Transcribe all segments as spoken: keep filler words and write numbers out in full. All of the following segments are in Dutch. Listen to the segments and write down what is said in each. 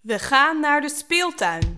We gaan naar de speeltuin.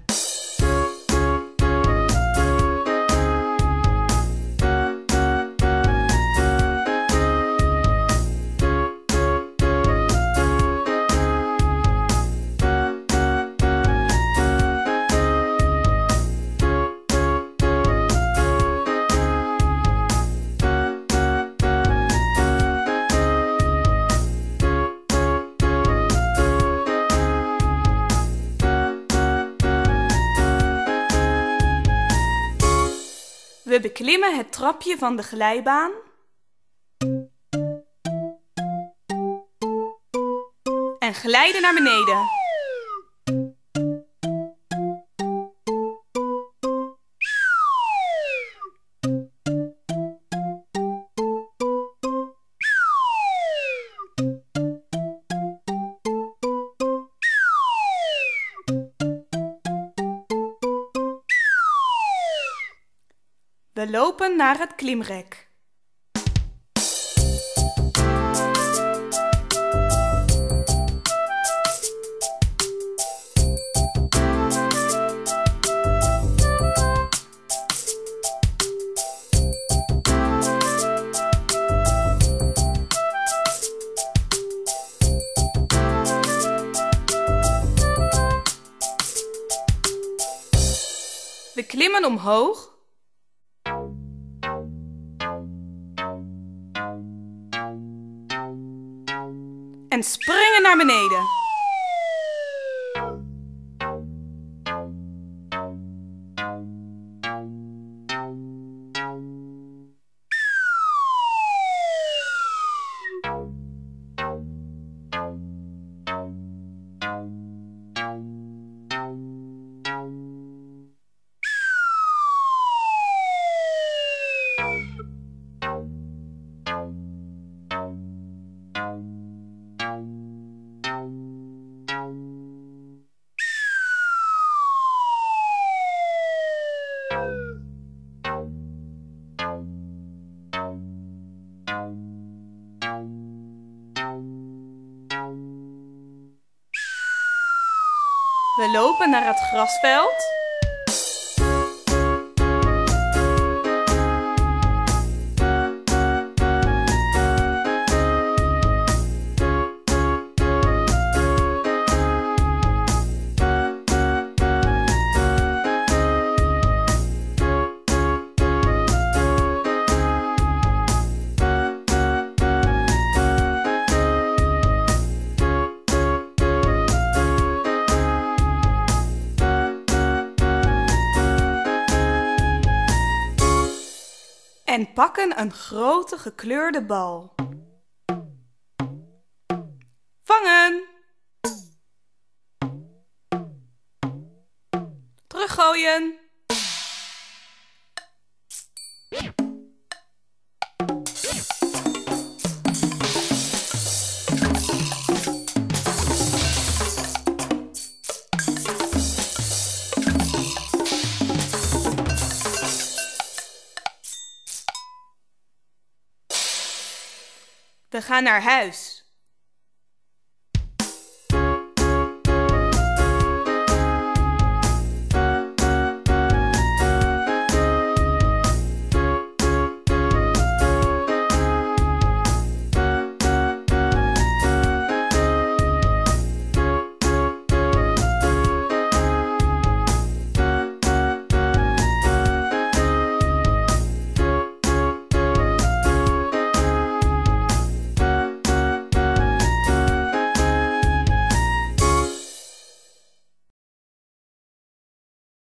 We beklimmen het trapje van de glijbaan en glijden naar beneden. We lopen naar het klimrek. We klimmen omhoog en springen naar beneden. We lopen naar het grasveld. En pakken een grote gekleurde bal. Vangen! Teruggooien! We gaan naar huis.